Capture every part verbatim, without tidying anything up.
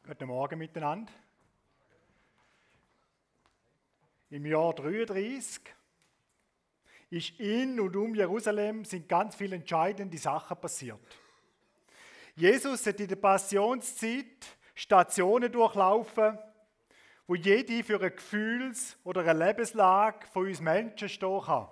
Guten Morgen miteinander. Im Jahr dreiunddreißig ist in und um Jerusalem sind ganz viele entscheidende Sachen passiert. Jesus hat in der Passionszeit Stationen durchlaufen, wo jede für eine Gefühls- oder eine Lebenslage von uns Menschen stehen kann.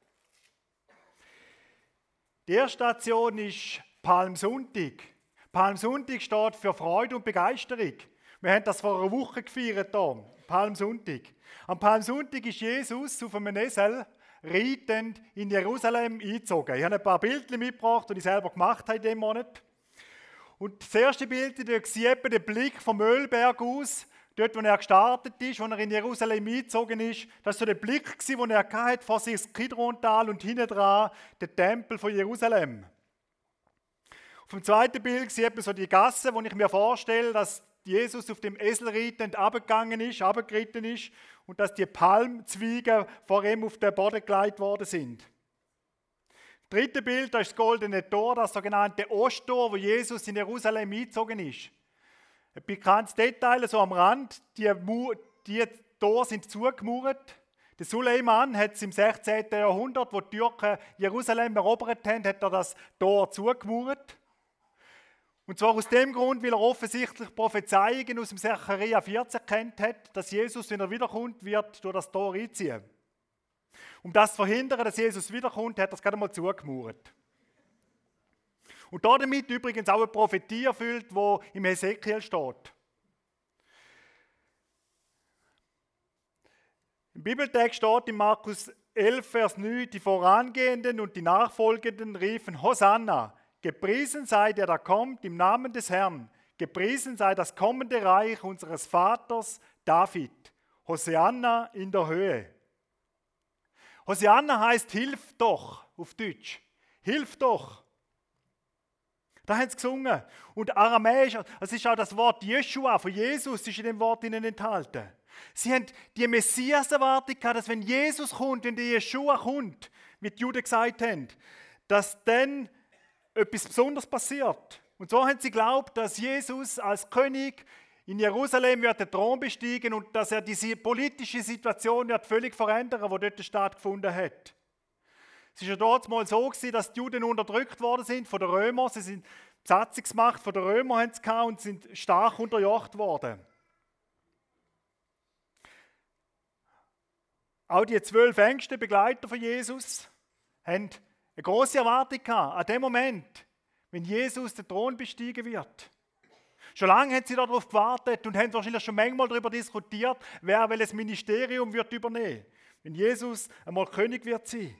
Die erste Station ist Palmsonntag. Palmsonntag steht für Freude und Begeisterung. Wir haben das vor einer Woche gefeiert hier, Palmsonntag. Am Palmsonntag ist Jesus auf einem Esel reitend in Jerusalem eingezogen. Ich habe ein paar Bilder mitgebracht, die ich selber gemacht habe in diesem Monat. Und das erste Bild, da sieht man den Blick vom Ölberg aus, dort, wo er gestartet ist, wo er in Jerusalem eingezogen ist. Das war so der Blick, den er hatte, vor sich das Kidrontal und hinten dran der Tempel von Jerusalem. Auf dem zweiten Bild sieht man so die Gasse, wo ich mir vorstelle, dass Jesus auf dem Esel reitend runtergegangen ist, runtergeritten ist und dass die Palmzweige vor ihm auf den Boden gelegt worden sind. Das dritte Bild, das ist das goldene Tor, das sogenannte Osttor, wo Jesus in Jerusalem eingezogen ist. Ein bekanntes Detail so am Rand, die, die Tore sind zugemauert. Der Suleiman hat es im sechzehnten Jahrhundert, wo die Türken Jerusalem erobert haben, hat er das Tor zugemauert. Und zwar aus dem Grund, weil er offensichtlich Prophezeiungen aus dem Sacharja vierzehn kennt hat, dass Jesus, wenn er wiederkommt, wird durch das Tor einziehen. Um das zu verhindern, dass Jesus wiederkommt, hat er es gerade mal zugemauert. Und damit übrigens auch eine Prophetie erfüllt, die im Hesekiel steht. Im Bibeltext steht in Markus elf, Vers neun, die Vorangehenden und die Nachfolgenden riefen Hosanna. Gepriesen sei der, der kommt im Namen des Herrn. Gepriesen sei das kommende Reich unseres Vaters David. Hosanna in der Höhe. Hosanna heißt Hilf doch auf Deutsch. Hilf doch. Da haben sie gesungen. Und Aramäisch, das ist auch das Wort Jeschua von Jesus, ist in dem Wort ihnen enthalten. Sie haben die Messias-Erwartung gehabt, dass wenn Jesus kommt, wenn der Jeschua kommt, wie die Juden gesagt haben, dass dann etwas Besonderes passiert. Und so haben sie geglaubt, dass Jesus als König in Jerusalem wird den Thron besteigen und dass er diese politische Situation wird völlig verändern, die dort stattgefunden hat. Es war ja dort mal so gewesen, dass die Juden unterdrückt worden sind von den Römern. Sie sind Besatzungsmacht von den Römern haben sie gehabt und sind stark unterjocht worden. Auch die zwölf engsten Begleiter von Jesus haben eine grosse Erwartung gehabt, an dem Moment, wenn Jesus den Thron besteigen wird. Schon lange haben sie darauf gewartet und haben wahrscheinlich schon manchmal darüber diskutiert, wer welches Ministerium wird übernehmen, wenn Jesus einmal König wird sein.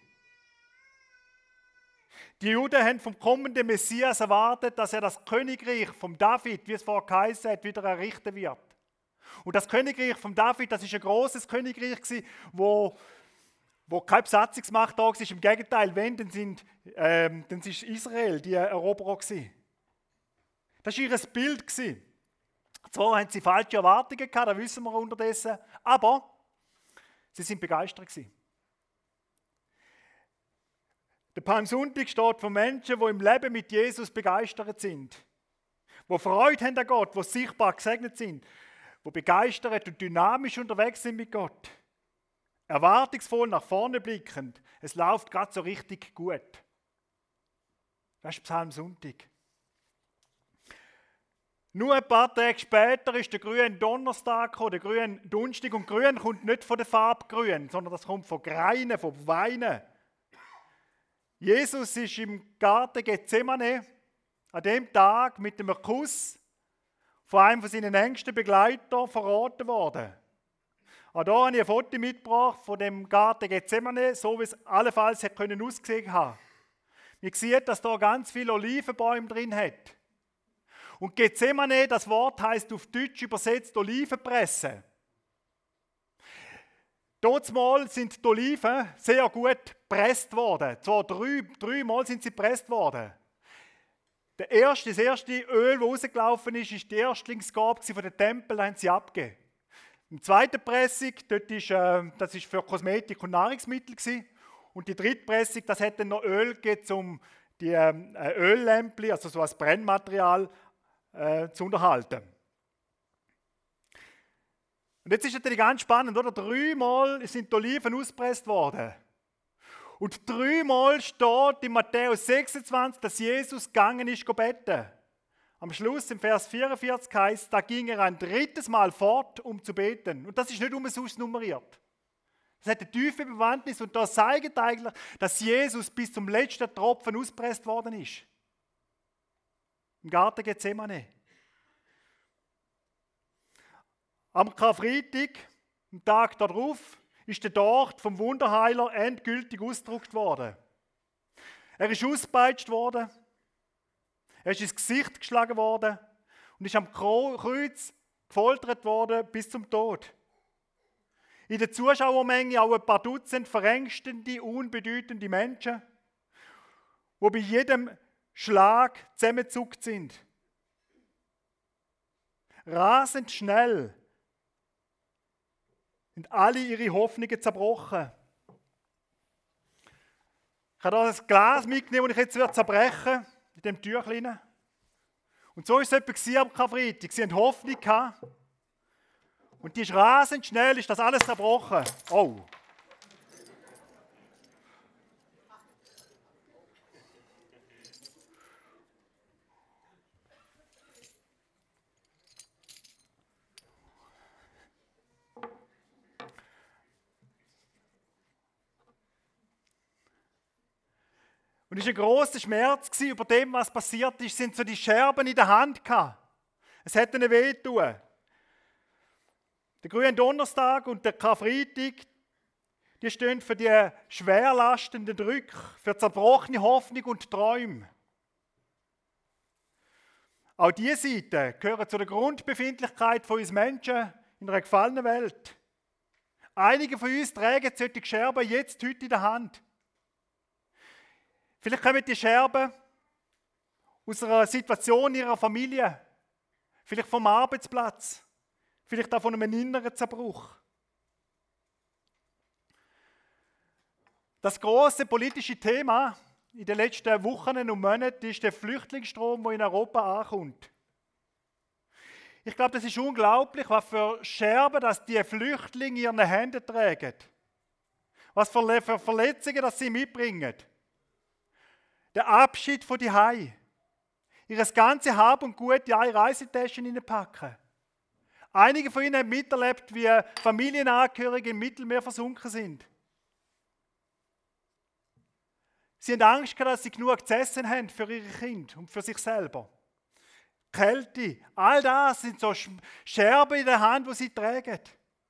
Die Juden haben vom kommenden Messias erwartet, dass er das Königreich von David, wie es vorher geheißen hat, wieder errichten wird. Und das Königreich von David, das ist ein großes Königreich gewesen, wo wo keine Besatzungsmacht da war, im Gegenteil, wenn, dann sind, ähm, dann ist Israel die Eroberer gewesen. Das war ihr Bild gewesen. Zwar haben sie falsche Erwartungen gehabt, das wissen wir unterdessen, aber sie sind begeistert gewesen. Der Palmsonntag steht für Menschen, die im Leben mit Jesus begeistert sind, die Freude haben an Gott, die sichtbar gesegnet sind, die begeistert und dynamisch unterwegs sind mit Gott. Erwartungsvoll nach vorne blickend. Es läuft gerade so richtig gut. Das ist Palmsonntag. Nur ein paar Tage später ist der grüne Donnerstag gekommen, der grüne Donnerstag. Und grün kommt nicht von der Farbe grün, sondern das kommt von Greinen, von Weinen. Jesus ist im Garten Gethsemane an dem Tag mit einem Kuss von einem von seinen engsten Begleitern verraten worden. Auch hier habe ich ein Foto mitgebracht von dem Garten Gethsemane, so wie es allenfalls hätte können aussehen haben. Man sieht, dass da ganz viele Olivenbäume drin hat. Und Gethsemane, das Wort heißt auf Deutsch übersetzt Olivenpresse. Dortmal sind die Oliven sehr gut gepresst worden. Zwar drei, dreimal sind sie gepresst worden. Der erste, das erste Öl, das rausgelaufen ist, ist die Erstlingsgabe von den Tempeln, da haben sie abgegeben. Im zweiten Pressung, dort ist, äh, das war für Kosmetik und Nahrungsmittel gewesen. Und die dritte Pressung, das hat dann noch Öl gegeben, um die äh, Öllämpchen, also so als Brennmaterial, äh, zu unterhalten. Und jetzt ist natürlich ganz spannend, oder? Dreimal sind die Oliven ausgepresst worden. Und dreimal steht in Matthäus sechsundzwanzig, dass Jesus gegangen ist, beten. Am Schluss, im Vers vierundvierzig heißt, da ging er ein drittes Mal fort, um zu beten. Und das ist nicht umsonst nummeriert. Das hat eine tiefe Bewandtnis und das zeigt eigentlich, dass Jesus bis zum letzten Tropfen ausgepresst worden ist. Im Garten Gethsemane. Am Karfreitag, am Tag darauf, ist der Tod vom Wunderheiler endgültig ausgedruckt worden. Er ist ausgepeitscht worden, er ist ins Gesicht geschlagen worden und ist am Kreuz gefoltert worden bis zum Tod. In der Zuschauermenge auch ein paar Dutzend verängstende, unbedeutende Menschen, die bei jedem Schlag zusammengezuckt sind. Rasend schnell sind alle ihre Hoffnungen zerbrochen. Ich habe hier ein Glas mitgenommen, das ich jetzt zerbrechen werde, in diesem Tüchlein. Und so war es etwa am Karfreitag. Sie hatten Hoffnung gehabt. Und die ist rasend schnell, ist das alles zerbrochen. Oh! Und es war ein grosser Schmerz über dem, was passiert ist. Es sind so die Scherben in der Hand gehabt. Es hat ihnen wehgetan. Der grüne Donnerstag und der Karfreitag, die stehen für die schwerlastenden Drücke, für zerbrochene Hoffnung und Träume. Auch diese Seiten gehören zu der Grundbefindlichkeit von uns Menschen in einer gefallenen Welt. Einige von uns tragen solche Scherben jetzt heute in der Hand. Vielleicht kommen die Scherben aus einer Situation in ihrer Familie, vielleicht vom Arbeitsplatz, vielleicht auch von einem inneren Zerbruch. Das große politische Thema in den letzten Wochen und Monaten ist der Flüchtlingsstrom, der in Europa ankommt. Ich glaube, das ist unglaublich, was für Scherben dass die Flüchtlinge in ihren Händen tragen. Was für Verletzungen dass sie mitbringen. Der Abschied von die Hai. Ihr ganzes Hab und Gut in eine Reisetaschen hineinpacken. Einige von ihnen haben miterlebt, wie Familienangehörige im Mittelmeer versunken sind. Sie haben Angst gehabt, dass sie genug zu essen haben für ihre Kinder und für sich selber. Kälte, all das sind so Scherben in der Hand, die sie tragen.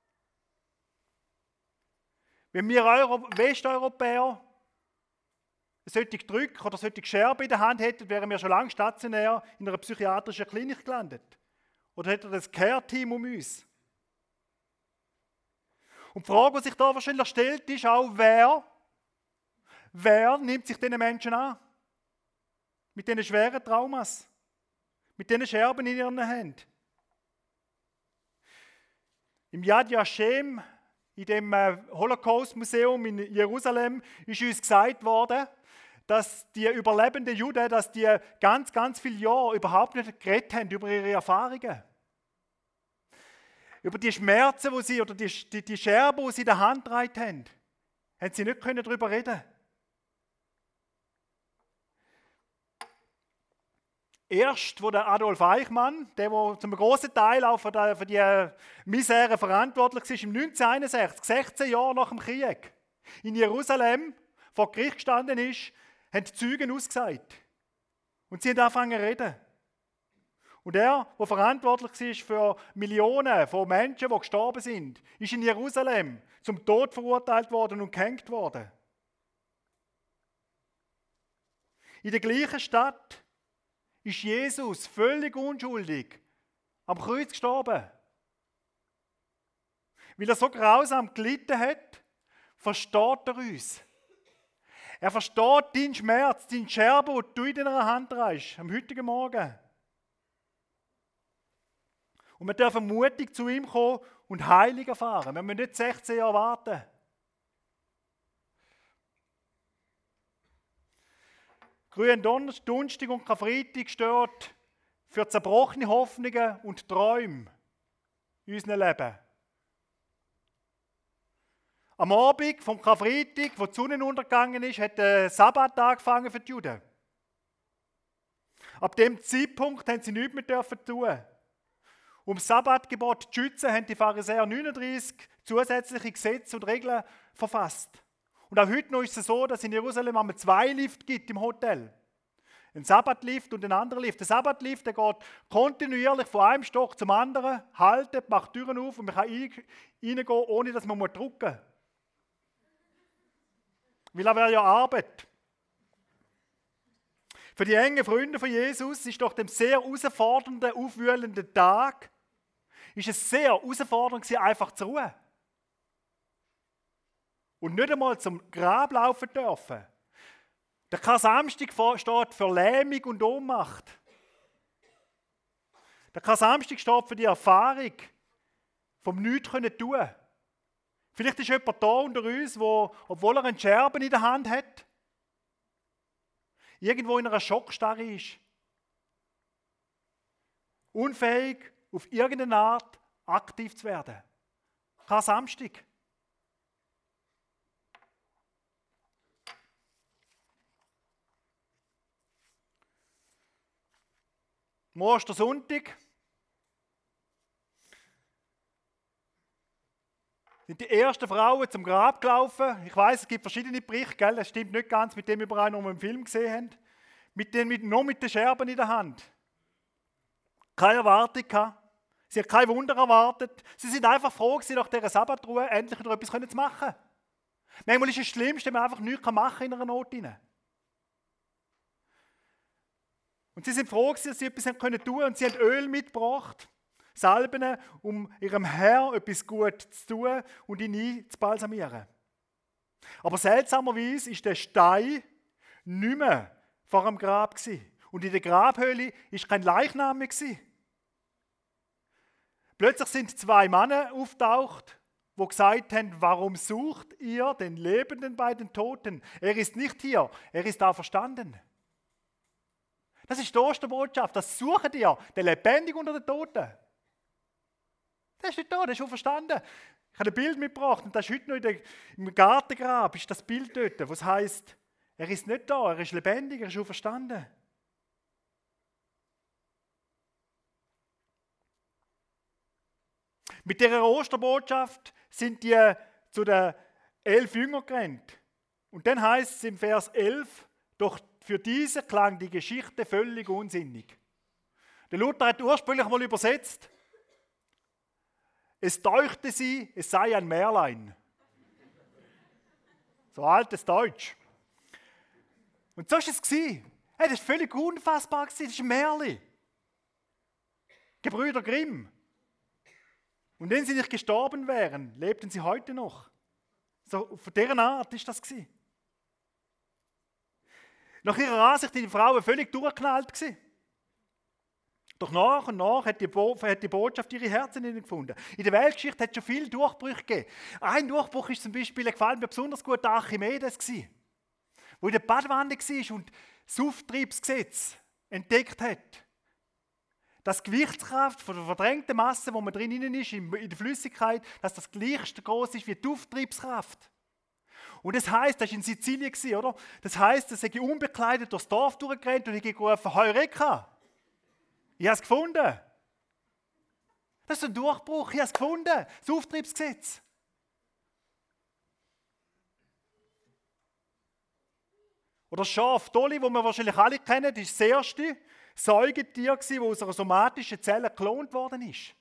Wenn wir Euro- Westeuropäer solche Drücke oder solche Scherben in der Hand hätten, wären wir schon lange stationär in einer psychiatrischen Klinik gelandet. Oder hätte das Care-Team um uns. Und die Frage, die sich da wahrscheinlich stellt, ist auch, wer, wer nimmt sich diesen Menschen an? Mit diesen schweren Traumas. Mit diesen Scherben in ihren Händen. Im Yad Vashem, in dem Holocaust-Museum in Jerusalem, ist uns gesagt worden, dass die überlebenden Juden, dass die ganz, ganz viele Jahre überhaupt nicht geredet haben über ihre Erfahrungen. Über die Schmerzen, die sie, oder die, die, die Scherben, die sie in der Hand getragen haben, haben sie nicht können darüber reden. Erst, wo der Adolf Eichmann, der, der zum grossen Teil auch für die, für die Misere verantwortlich ist, im neunzehnhunderteinundsechzig, sechzehn Jahre nach dem Krieg, in Jerusalem vor Gericht gestanden ist, haben die Zeugen ausgesagt. Und sie haben angefangen zu reden. Und er, der verantwortlich ist für Millionen von Menschen, die gestorben sind, ist in Jerusalem zum Tod verurteilt worden und gehängt worden. In der gleichen Stadt ist Jesus völlig unschuldig am Kreuz gestorben. Weil er so grausam gelitten hat, versteht er uns. Er versteht deinen Schmerz, deinen Scherben, den du in deiner Hand trägst, am heutigen Morgen. Und wir dürfen mutig zu ihm kommen und Heilung erfahren. Wir müssen nicht sechzehn Jahre warten. Grünen Donnerstag und Karfreitag steht für zerbrochene Hoffnungen und Träume in unserem Leben. Am Abend vom Karfreitag, wo die Sonne untergegangen ist, hat der Sabbat angefangen für die Juden. Ab dem Zeitpunkt haben sie nichts mehr dürfen tun. Um das Sabbatgebot zu schützen, haben die Pharisäer neununddreißig zusätzliche Gesetze und Regeln verfasst. Und auch heute noch ist es so, dass es in Jerusalem einmal zwei Lifte gibt im Hotel. Ein Sabbatlift und ein anderer Lift. Der Sabbatlift, der geht kontinuierlich von einem Stock zum anderen, haltet, macht Türen auf und man kann reingehen, ohne dass man drücken muss. Weil er wäre ja Arbeit. Für die engen Freunde von Jesus ist doch dem sehr herausfordernden, aufwühlenden Tag ist es sehr herausfordernd gewesen, einfach zu ruhen. Und nicht einmal zum Grab laufen dürfen. Der Kar-Samstag steht für Lähmung und Ohnmacht. Der Kar-Samstag steht für die Erfahrung vom Nichts tun können. Vielleicht ist jemand da unter uns, der, obwohl er einen Scherben in der Hand hat, irgendwo in einer Schockstarre ist. Unfähig, auf irgendeine Art aktiv zu werden. Kar-Samstag. Am Ostersonntag sind die ersten Frauen zum Grab gelaufen. Ich weiß, es gibt verschiedene Berichte, gell? Das stimmt nicht ganz mit dem überall, was wir im Film gesehen haben. Mit den, mit, noch mit den Scherben in der Hand. Keine Erwartung gehabt. Sie haben kein Wunder erwartet. Sie sind einfach froh gewesen, nach dieser Sabbatruhe endlich wieder etwas zu machen. Manchmal ist es das Schlimmste, wenn man einfach nichts machen kann in einer Not hinein. Und sie sind froh, dass sie etwas tun können und sie haben Öl mitgebracht, Salben, um ihrem Herrn etwas Gutes zu tun und ihn einzubalsamieren. Aber seltsamerweise ist der Stein nicht mehr vor dem Grab gewesen. Und in der Grabhöhle war kein Leichnam mehr gewesen. Plötzlich sind zwei Männer auftaucht, die gesagt haben, warum sucht ihr den Lebenden bei den Toten? Er ist nicht hier, er ist auferstanden. Das ist die Osterbotschaft, das suchen ihr, der Lebendige unter den Toten. Der ist nicht da, der ist schon verstanden. Ich habe ein Bild mitgebracht und das ist heute noch in der, im Gartengrab, ist das Bild dort, was heißt, er ist nicht da, er ist lebendig, er ist schon verstanden. Mit dieser Osterbotschaft sind die zu den elf Jüngern gerannt. Und dann heißt es im Vers elf, doch für diese klang die Geschichte völlig unsinnig. Der Luther hat ursprünglich mal übersetzt, es deuchte sie, es sei ein Märlein. So altes Deutsch. Und so war es. Hey, das ist völlig unfassbar. Das ist ein Märchen. Gebrüder Grimm. Und wenn sie nicht gestorben wären, lebten sie heute noch. So, von dieser Art ist das gewesen. Nach ihrer Ansicht waren die Frauen völlig durchgeknallt gewesen. Doch nach und nach hat die, Bo- hat die Botschaft ihre Herzen gefunden. In der Weltgeschichte hat es schon viele Durchbrüche gegeben. Ein Durchbruch ist zum Beispiel, der gefällt mir besonders gut, der Archimedes gewesen, der in der Badwanne war und das Auftriebsgesetz entdeckt hat. Dass die Gewichtskraft von der verdrängten Masse, wo man drin ist, in der Flüssigkeit, dass das gleich groß ist wie die Auftriebskraft. Und das heisst, das war in Sizilien, oder? Das heisst, dass ich unbekleidet durchs Dorf durchgerannt und ich gerufen, Heureka! Ich habe es gefunden. Das ist ein Durchbruch, ich habe es gefunden. Das Auftriebsgesetz. Oder das Schaf Dolly, das wir wahrscheinlich alle kennen, das ist das erste Säugetier, das aus einer somatischen Zelle geklont worden ist.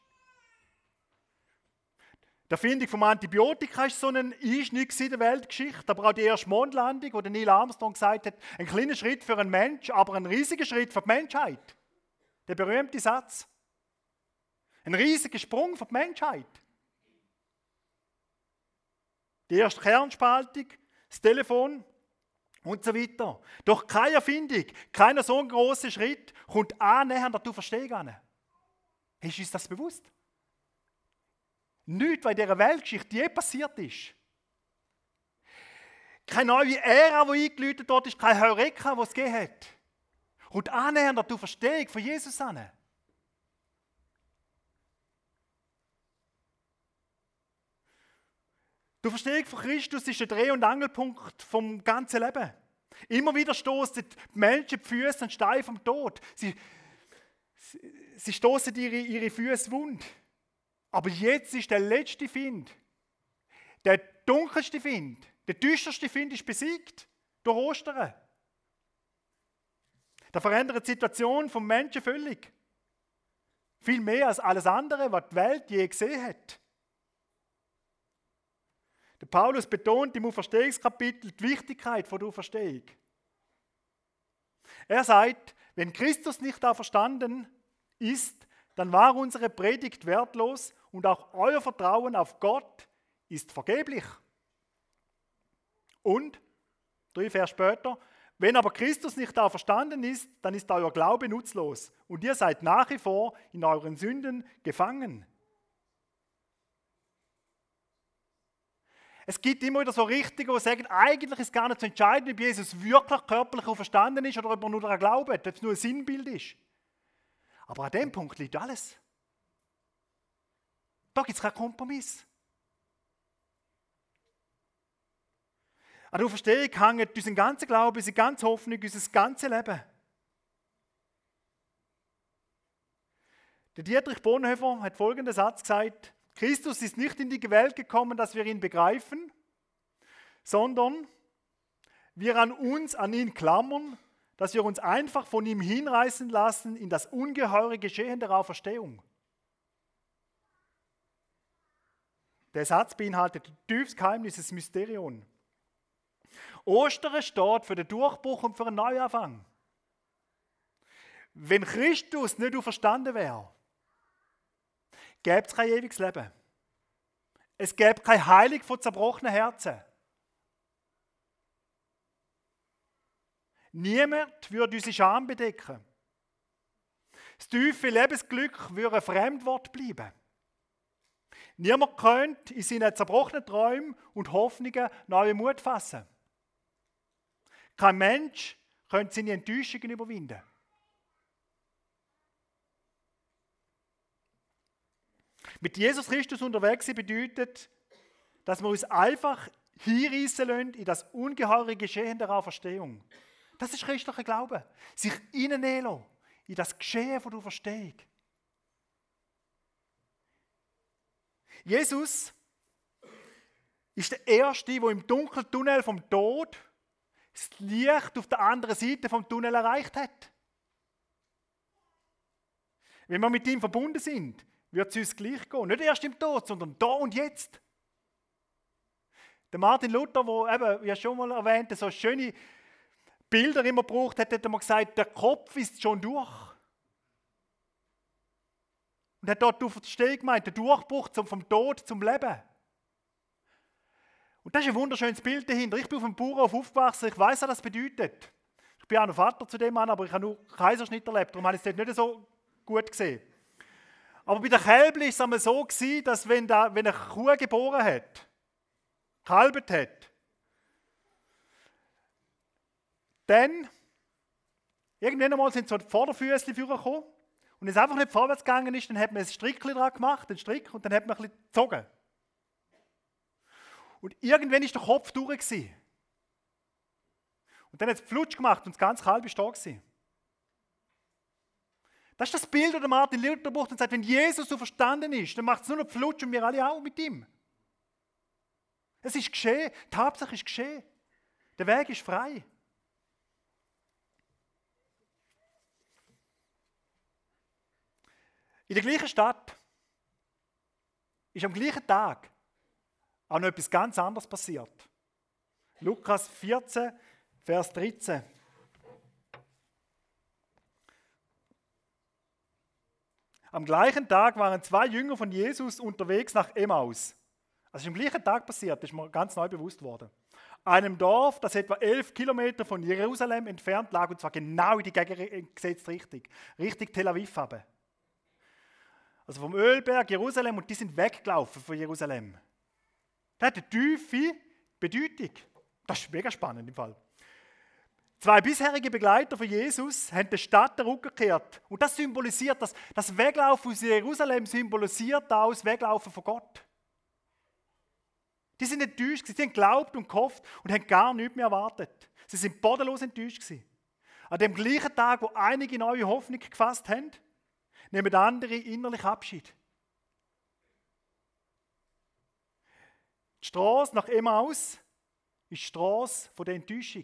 Die Erfindung des Antibiotika war so ein Einschnitt in der Weltgeschichte, aber auch die erste Mondlandung, wo Neil Armstrong gesagt hat, ein kleiner Schritt für einen Mensch, aber ein riesiger Schritt für die Menschheit. Der berühmte Satz. Ein riesiger Sprung für die Menschheit. Die erste Kernspaltung, das Telefon und so weiter. Doch keine Erfindung, keiner so ein grosser Schritt kommt annähernd an die Verstehung. Ist uns das bewusst? Nichts, was in dieser Weltgeschichte je passiert ist. Keine neue Ära, die eingeläutet worden ist, kein Heureka, das es gegeben hat. Und annähernd an die Verstehung von Jesus an. Du Verstehung von Christus ist der Dreh- und Angelpunkt vom ganzen Leben. Immer wieder stoßen die Menschen die Füße an den Stein vom Tod. Sie, sie, sie stoßen ihre, ihre Füße wund. Aber jetzt ist der letzte Find, der dunkelste Find, der düsterste Find ist besiegt durch Ostern. Das verändert die Situation des Menschen völlig. Viel mehr als alles andere, was die Welt je gesehen hat. Der Paulus betont im Auferstehungskapitel die Wichtigkeit der Auferstehung. Er sagt, wenn Christus nicht auferstanden ist, dann war unsere Predigt wertlos und auch euer Vertrauen auf Gott ist vergeblich. Und, drei Vers später, wenn aber Christus nicht auferstanden ist, dann ist euer Glaube nutzlos und ihr seid nach wie vor in euren Sünden gefangen. Es gibt immer wieder so Richtige, die sagen, eigentlich ist gar nicht zu entscheiden, ob Jesus wirklich körperlich auferstanden ist oder ob er nur daran glaubt, ob es nur ein Sinnbild ist. Aber an dem Punkt liegt alles. Da gibt es keinen Kompromiss. An der Auferstehung hängt unser ganzer Glaube, unsere ganze Hoffnung, unser ganzes Leben. Der Dietrich Bonhoeffer hat folgenden Satz gesagt: Christus ist nicht in die Welt gekommen, dass wir ihn begreifen, sondern wir an uns an ihn klammern, dass wir uns einfach von ihm hinreißen lassen in das ungeheure Geschehen der Auferstehung. Der Satz beinhaltet ein tiefes Geheimnis, ein Mysterium. Ostern steht für den Durchbruch und für einen Neuanfang. Wenn Christus nicht auferstanden wäre, gäbe es kein ewiges Leben. Es gäbe keine Heilung von zerbrochenen Herzen. Niemand würde unsere Scham bedecken. Das tiefe Lebensglück würde ein Fremdwort bleiben. Niemand könnte in seinen zerbrochenen Träumen und Hoffnungen neuen Mut fassen. Kein Mensch könnte seine Enttäuschungen überwinden. Mit Jesus Christus unterwegs sein bedeutet, dass wir uns einfach hinreissen lassen in das ungeheure Geschehen der Auferstehung. Das ist christlicher Glaube. Sich hineinnehmen lassen in das Geschehen der Auferstehung. Jesus ist der Erste, der im dunklen Tunnel vom Tod das Licht auf der anderen Seite vom Tunnel erreicht hat. Wenn wir mit ihm verbunden sind, wird es uns gleich gehen. Nicht erst im Tod, sondern da und jetzt. Der Martin Luther, der eben, wie schon mal erwähnt, so schöne Bilder immer braucht, hat einmal gesagt, der Kopf ist schon durch. Und hat dort auf der Stelle gemeint, der Durchbruch vom Tod zum Leben. Und das ist ein wunderschönes Bild dahinter. Ich bin auf dem Bauernhof aufgewachsen, ich weiß, was das bedeutet. Ich bin auch noch Vater zu dem Mann, aber ich habe nur Kaiserschnitt erlebt, darum habe ich es dort nicht so gut gesehen. Aber bei der Kälbli war es einmal so, dass wenn, da, wenn eine Kuh geboren hat, gekalbt hat, dann irgendwann einmal sind so die Vorderfüßchen vorgekommen und wenn es einfach nicht vorwärts gegangen ist, dann hat man ein Strickchen dran gemacht, einen Strick, und dann hat man ein bisschen gezogen. Und irgendwann war der Kopf durch. Gewesen. Und dann hat es Flutsch gemacht und das ganze Kalb war da. Gewesen. Das ist das Bild, das Martin Luther braucht und sagt, wenn Jesus so verstanden ist, dann macht es nur noch Flutsch und wir alle auch mit ihm. Es ist geschehen, die Hauptsache ist geschehen. Der Weg ist frei. In der gleichen Stadt ist am gleichen Tag auch noch etwas ganz anderes passiert. Lukas vierzehn, Vers dreizehn. Am gleichen Tag waren zwei Jünger von Jesus unterwegs nach Emmaus. Also ist am gleichen Tag passiert, das ist mir ganz neu bewusst worden. Einem Dorf, das etwa elf Kilometer von Jerusalem entfernt lag, und zwar genau in die gegengesetzte Richtung, Richtung Tel Aviv haben. Also vom Ölberg Jerusalem, und die sind weggelaufen von Jerusalem. Das hat eine tiefe Bedeutung. Das ist mega spannend im Fall. Zwei bisherige Begleiter von Jesus haben der Stadt den Rücken gekehrt. Und das symbolisiert, das, das Weglaufen aus Jerusalem symbolisiert auch das Weglaufen von Gott. Die sind enttäuscht, sie haben geglaubt und gehofft und haben gar nichts mehr erwartet. Sie sind bodenlos enttäuscht gewesen. An dem gleichen Tag, wo einige neue Hoffnung gefasst haben, nehmen andere innerlich Abschied. Die Straße nach Emmaus ist die Straße der Enttäuschung.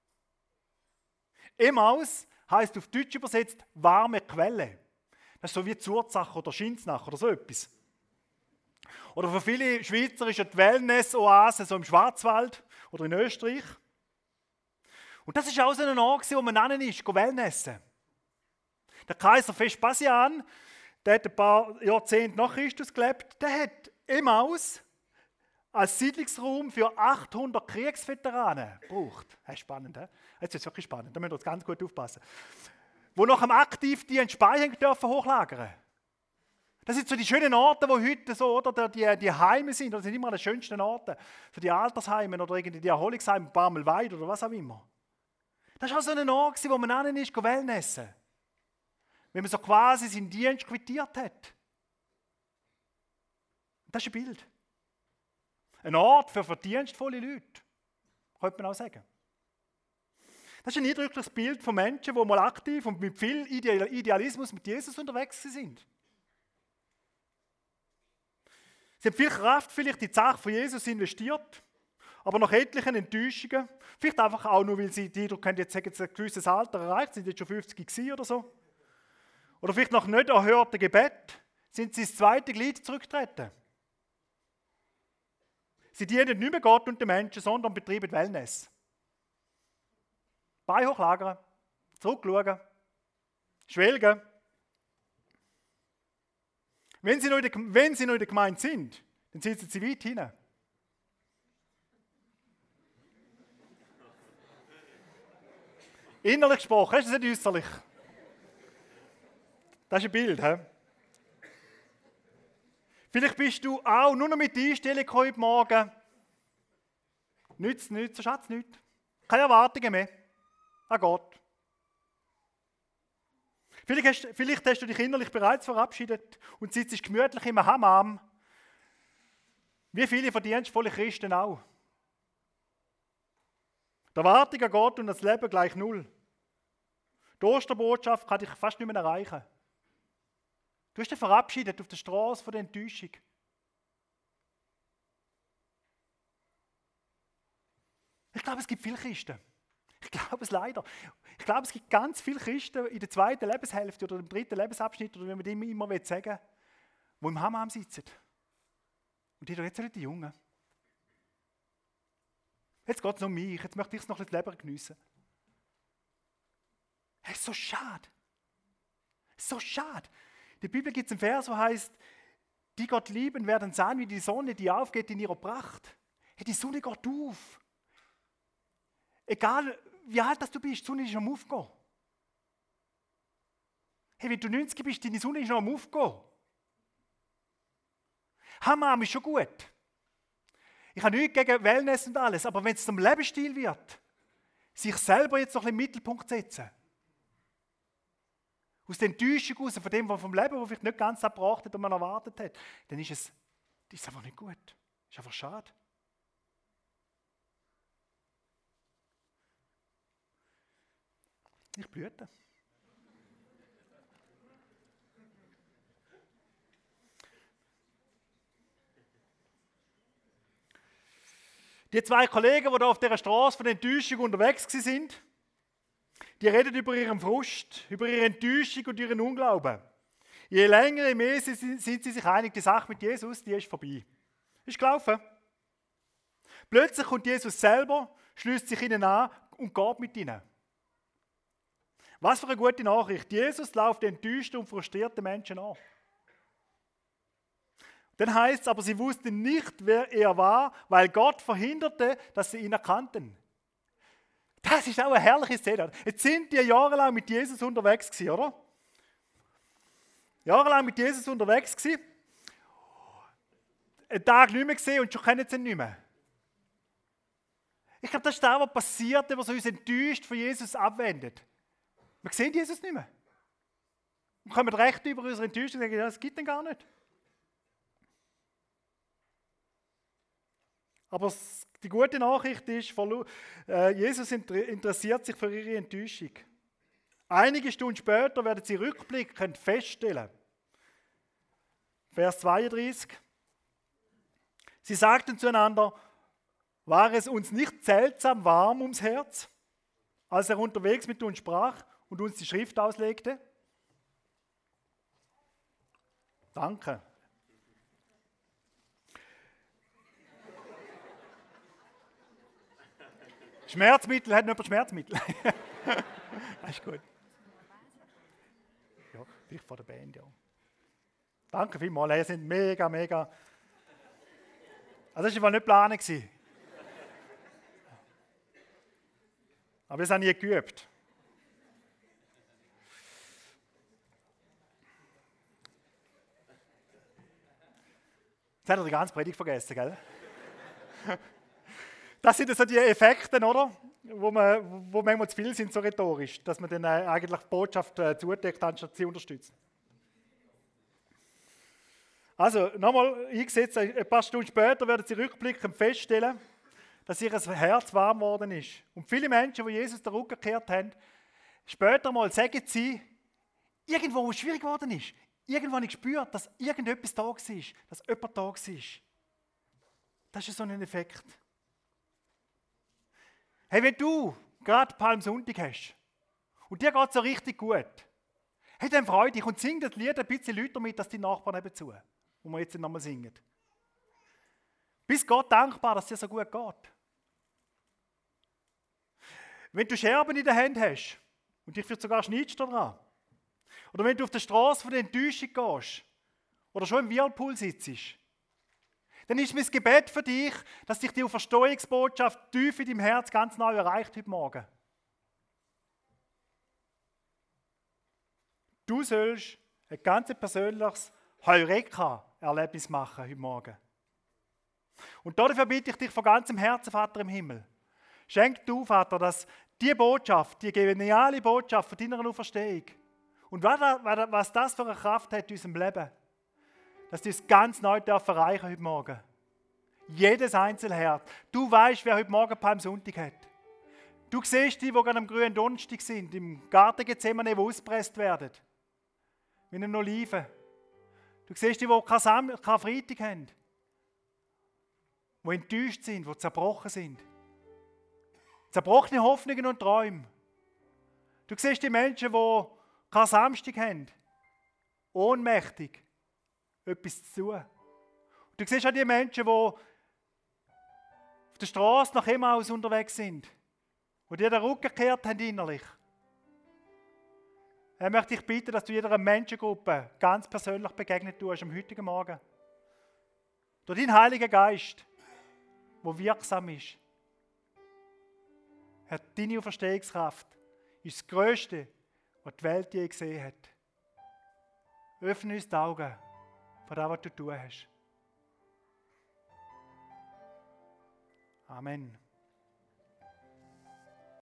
Emmaus heisst auf Deutsch übersetzt warme Quelle. Das ist so wie Zurzach oder Schinznach oder so etwas. Oder für viele Schweizer ist ja die Wellness-Oase so im Schwarzwald oder in Österreich. Und das ist auch so ein Ort, wo man hin ist, Wellnessen. Der Kaiser Vespasian, der hat ein paar Jahrzehnte nach Christus gelebt, der hat Emmaus als Siedlungsraum für achthundert Kriegsveteranen gebraucht. Das ist spannend, he? Jetzt ist es wirklich spannend, da müssen wir jetzt ganz gut aufpassen. Wo nach dem Aktivdienst Speicher dürfen hochlagern. Das sind so die schönen Orte, wo heute so, oder die, die Heime sind. Das sind immer die schönsten Orte. So die Altersheime oder irgendwie die Erholungsheime, Barmelweid oder was auch immer. Das war auch so ein Ort, wo man hin ist, Wellnessen. Wenn man so quasi seinen Dienst quittiert hat. Das ist ein Bild. Ein Ort für verdienstvolle Leute, könnte man auch sagen. Das ist ein eindrückliches Bild von Menschen, die mal aktiv und mit viel Idealismus mit Jesus unterwegs sind. Sie haben viel Kraft vielleicht in die Sache von Jesus investiert, aber nach etlichen Enttäuschungen, vielleicht einfach auch nur, weil sie die Eindruck haben, jetzt sagen sie ein gewisses Alter erreicht, sind jetzt schon fünfzig gewesen oder so. Oder vielleicht nach nicht erhörtem Gebet sind sie ins zweite Glied zurückgetreten. Sie dienen nicht mehr Gott und den Menschen, sondern betreiben Wellness. Beine hochlagern, zurückschauen, schwelgen. Wenn sie, noch in der, wenn sie noch in der Gemeinde sind, dann sitzen sie weit hinten. Innerlich gesprochen, ist das nicht äußerlich? Das ist ein Bild. He? Vielleicht bist du auch nur noch mit der Einstellung heute Morgen. Nützt nichts, so schatz nichts. Keine Erwartungen mehr an Gott. Vielleicht hast, vielleicht hast du dich innerlich bereits verabschiedet und sitzt gemütlich im Hammam. Wie viele verdienstvolle Christen auch. Die Erwartung an Gott und das Leben gleich null. Die Osterbotschaft kann dich fast nicht mehr erreichen. Du hast dich verabschiedet auf der Straße von der Enttäuschung. Ich glaube, es gibt viele Christen. Ich glaube es leider. Ich glaube, es gibt ganz viele Christen in der zweiten Lebenshälfte oder im dritten Lebensabschnitt, oder wie man dem immer sagen will, die im Hammam sitzen. Und die jetzt sind die Jungen. Jetzt geht es noch um mich, jetzt möchte ich es noch ein bisschen Leben geniessen. Es ist so schade. Es ist so schade. In der Bibel gibt es einen Vers, der heißt, die Gott lieben, werden sein wie die Sonne, die aufgeht in ihrer Pracht. Hey, die Sonne geht auf. Egal wie alt du bist, die Sonne ist am Aufgehen. Hey, wenn du neunzig bist, deine Sonne ist noch am Aufgehen. Hammam ist schon gut. Ich habe nichts gegen Wellness und alles, aber wenn es zum Lebensstil wird, sich selber jetzt noch ein bisschen im Mittelpunkt setzen, aus der Enttäuschung raus, von dem, was vom Leben, das vielleicht nicht ganz abgebracht hat und man erwartet hat, dann ist es, das ist einfach nicht gut. Das ist einfach schade. Ich blüte. Die zwei Kollegen, die da auf dieser Straße von der Enttäuschung unterwegs sind, die reden über ihren Frust, über ihre Enttäuschung und ihren Unglauben. Je länger, je mehr sind sie sich einig, die Sache mit Jesus, die ist vorbei. Ist gelaufen. Plötzlich kommt Jesus selber, schließt sich ihnen an und geht mit ihnen. Was für eine gute Nachricht. Jesus läuft enttäuschten und frustrierten Menschen an. Dann heißt es aber, sie wussten nicht, wer er war, weil Gott verhinderte, dass sie ihn erkannten. Das ist auch eine herrliche Szene. Jetzt sind die jahrelang mit Jesus unterwegs gewesen, oder? Jahrelang mit Jesus unterwegs gewesen. Einen Tag nicht mehr gesehen und schon kennen sie ihn nicht mehr. Ich glaube, das ist das, was passiert, wenn wir uns enttäuscht von Jesus abwendet. Wir sehen Jesus nicht mehr. Wir kommen recht über unsere Enttäuschung und sagen, ja, das gibt ihn gar nicht. Aber die gute Nachricht ist, Jesus interessiert sich für ihre Enttäuschung. Einige Stunden später werden sie rückblickend feststellen. Vers zweiunddreißig. Sie sagten zueinander, war es uns nicht seltsam warm ums Herz, als er unterwegs mit uns sprach und uns die Schrift auslegte? Danke. Schmerzmittel, hat jemand Schmerzmittel? Das ist gut. Ja, vielleicht von der Band, ja. Danke vielmals, ihr seid mega, mega. Also das war nicht geplant. Aber das habe ich nie geübt. Jetzt hat er die ganze Predigt vergessen, gell? Das sind so die Effekte, oder? Wo, man, wo manchmal zu viel sind, so rhetorisch, dass man dann eigentlich die Botschaft äh, zudeckt, anstatt sie unterstützt. Also, nochmal eingesetzt, ein paar Stunden später werden sie rückblickend feststellen, dass ihr Herz warm geworden ist. Und viele Menschen, die Jesus den Rücken gekehrt haben, später mal sagen sie, irgendwo, wo es schwierig geworden ist, irgendwo habe ich gespürt, dass irgendetwas da war, dass jemand da war. Das ist so ein Effekt. Hey, wenn du gerade Palmsonntag hast und dir geht es so richtig gut, hey, dann freu dich und sing das Lied ein bisschen lauter mit, dass die Nachbarn nebenzu, wo wir jetzt nochmal singen. Bist Gott dankbar, dass es dir so gut geht. Wenn du Scherben in der Hand hast und dich vielleicht sogar schneidest daran, oder wenn du auf der Straße von der Enttäuschung gehst oder schon im Whirlpool sitzt, dann ist mein Gebet für dich, dass dich die Auferstehungsbotschaft tief in deinem Herz ganz neu erreicht heute Morgen. Du sollst ein ganz persönliches Heureka-Erlebnis machen heute Morgen. Und dafür bitte ich dich von ganzem Herzen, Vater im Himmel. Schenk du, Vater, dass die Botschaft, die geniale Botschaft von deiner Auferstehung und was das für eine Kraft hat in unserem Leben, dass du es ganz neu erreichen heute Morgen. Jedes Einzelherz. Du weißt, wer heute Morgen Palmsonntag hat. Du siehst die, die gerade am grünen Donnerstag sind, im Garten Gethsemane, die ausgepresst werden. Wie eine Olive. Du siehst die, die keine Freitag haben. Die enttäuscht sind, die zerbrochen sind. Zerbrochene Hoffnungen und Träume. Du siehst die Menschen, die keinen Samstag haben. Ohnmächtig. Etwas zu tun. Du siehst auch die Menschen, die auf der Straße nach Emmaus unterwegs sind, die dir den Rücken gekehrt haben innerlich. Ich möchte dich bitten, dass du jeder Menschengruppe ganz persönlich begegnet tust am heutigen Morgen. Durch deinen Heiligen Geist, der wirksam ist. Herr, deine Auferstehungskraft ist das Größte, was die Welt je gesehen hat. Öffne uns die Augen von dem, was du tun hast. Amen.